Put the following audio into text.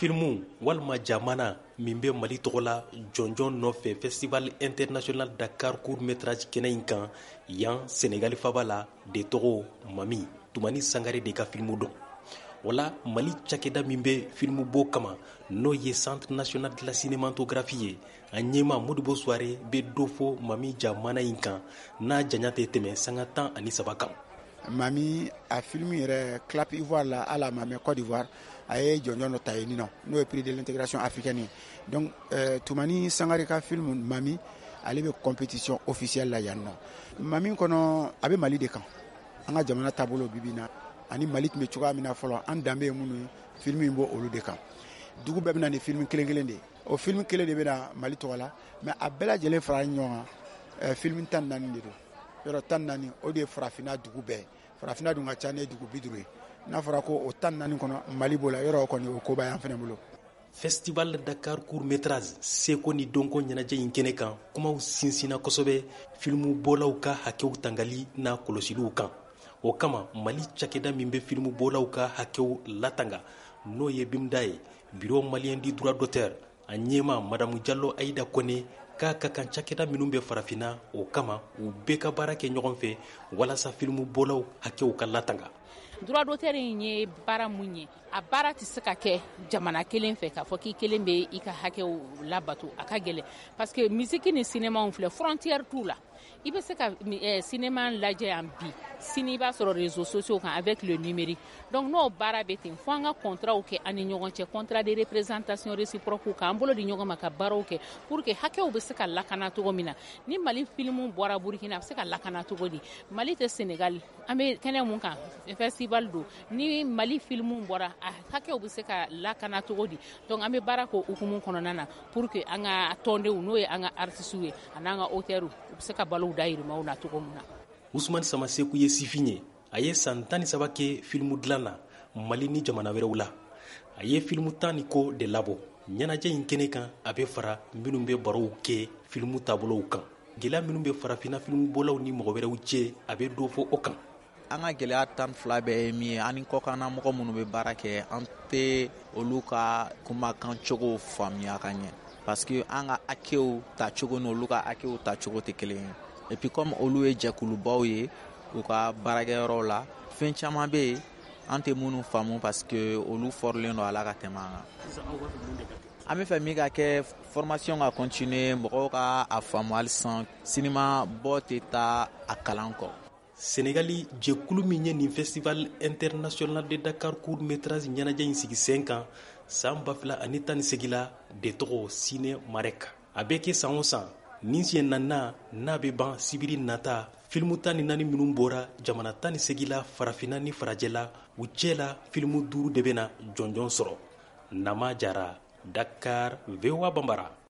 filimu walima jamana min bɛ mali tɔgɔ la jɔnjɔn nɔfɛ festival international dakar court métrage kɛnɛ in kan yan senegali faba la de tɔgɔ mami tumani sangare de ka filimu dɔn wala mali cakɛda min bɛ filimu bɔ kama n'o ye centre national de la cinématographie ye a ɲɛma modibo soare bɛ dɔ fɔ mami jamana in kan n'a janya tɛ tɛmɛ sanga 13 kan. Mami a film yɛrɛ Clap Ivoire la à la Mami Côte d'Ivoire a ye jɔnjɔn dɔ ta yen nɔ n'o ye prix de l'intégration africaine donc Tumani Sangare ka film Mami ale bɛ compétition officielle la yan nɔ Mami kɔnɔ a bɛ Mali de kan an ka jamana taabolo bi na ani Mali tun bɛ cogoya min na fɔlɔ an danbe ye minnu ye film in bɔ olu de kan dugu bɛɛ bɛna ni film kelen kelen de o film kelen de bɛna Mali tɔgɔ la mais a bɛɛ lajɛlen fara ɲɔgɔn kan film 14 de don yɔrɔ 14 o de ye farafina dugu bɛɛ farafina dun ka ca ne dugu 50 ye n'a fɔra ko o 14 kɔnɔ Mali b'o la yɔrɔ kɔni o koba yan fɛnɛ bolo. Festival Dakar court métrage seko ni donko ɲɛnajɛ in kɛnɛ kan kumaw sinsina kosɛbɛ filimu bɔlaw ka hakɛw tangali n'a kɔlɔsiliw kan o kama Mali cakɛda min bɛ filimu bɔlaw ka hakɛw latanga n'o ye BIMDA ye bureau malien du droit d'auteur a ɲɛma Madamu Diallo Aïda Kone k'a ka kan cakɛda minnu bɛ farafina o kama u bɛɛ ka baara kɛ ɲɔgɔn fɛ walasa filimu bɔlaw hakɛw ka latanga. droit d'auteur in ye baara mun ye a baara tɛ se ka kɛ jamana kelen fɛ k'a fɔ k'i kelen bɛ i ka hakɛw labato a ka gɛlɛn parce que musique ni cinéma filɛ frontière t'u la i bɛ se ka cinéma lajɛ yan bi sini i b'a sɔrɔ réseaux sociaux kan avec le numérique donc n'o baara bɛ ten fo an ka contrat kɛ an ni ɲɔgɔn cɛ contrat de représentation réciproque k'an bolo di ɲɔgɔn ma ka baaraw kɛ pour que hakɛw bɛ se ka lakana cogo min na ni Mali film bɔra Burkina a bɛ se ka lakana cogo di Mali tɛ Sénégal an bɛ kɛnɛ mun kan festival do ni Mali film bɔra a hakɛw bɛ se ka lakana cogo di donc an bɛ baara k'o hukumu kɔnɔna na pour que an ka tɔndenw n'o ye an ka artistes ye ani an ka auteurs u bɛ se ka balo dayirimɛw na cogo min na. Ousmane Samaseku ye sifin ye a ye san 13 kɛ filimu dilan na Mali ni jamana wɛrɛw la a ye filimu 10 ko de labɔ ɲɛnajɛ in kɛnɛ kan a bɛ fara minnu bɛ barow kɛ filimu taabolow kan gɛlɛya minnu bɛ farafina filimu bɔlaw ni mɔgɔ wɛrɛw cɛ a bɛ dɔ fɔ o kan. An ka gɛlɛya 12 bɛɛ ye min ye ani kɔkanna mɔgɔ minnu bɛ baara kɛ an tɛ olu ka kumakan cogo faamuya ka ɲɛ parce que an ka hakɛw ta cogo ni olu ka hakɛw ta cogo tɛ kelen ye et puis comme olu ye jɛkulubaw ye u ka baarakɛyɔrɔw la fɛn caman bɛ yen an tɛ minnu faamu parce que olu fɔrilen don a la ka tɛmɛ an kan an bɛ fɛ min ka kɛ formation ka continuer mɔgɔw ka a faamu hali sisan cinéma bɔ tɛ taa a kalan kɔ. Senegali jɛkulu min ye nin festival international de Dakar court métrage ɲɛnajɛ in sigi sen kan san 2018 la de tɔgɔ Ciné Marek a bɛ kɛ san o san nin siɲɛ naaninan n'a bɛ ban sibiri nata filimu 14 minnu bɔra jamana 18 la farafina ni farajɛ la u cɛ la filimu 5 de bɛna jɔnjɔn sɔrɔ. Nama Jara, Dakar, VOA Bambara.